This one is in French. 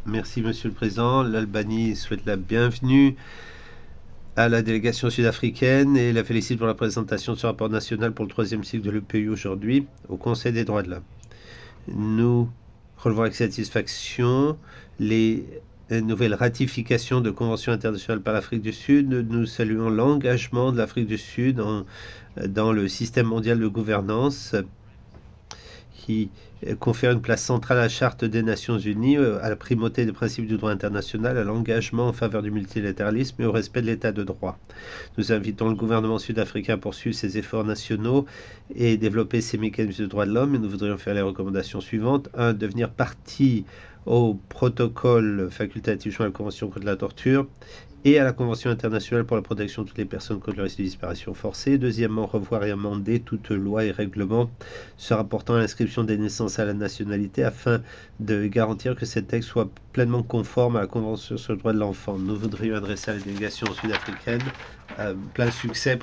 Merci, Monsieur le Président. L'Albanie souhaite la bienvenue à la délégation sud-africaine et la félicite pour la présentation de ce rapport national pour le troisième cycle de l'EPU aujourd'hui au Conseil des droits de l'homme. Nous relevons avec satisfaction les nouvelles ratifications de conventions internationales par l'Afrique du Sud. Nous saluons l'engagement de l'Afrique du Sud dans le système mondial de gouvernance qui confère une place centrale à la Charte des Nations Unies, à la primauté des principes du droit international, à l'engagement en faveur du multilatéralisme et au respect de l'état de droit. Nous invitons le gouvernement sud-africain à poursuivre ses efforts nationaux et développer ses mécanismes de droits de l'homme. Et nous voudrions faire les recommandations suivantes. 1. Devenir partie au protocole facultatif sur la Convention contre la torture et à la Convention internationale pour la protection de toutes les personnes contre le risque de disparition forcée. Deuxièmement, revoir et amender toute loi et règlement se rapportant à l'inscription des naissances à la nationalité afin de garantir que ces textes soient pleinement conformes à la Convention sur le droit de l'enfant. Nous voudrions adresser à la délégation sud-africaine plein succès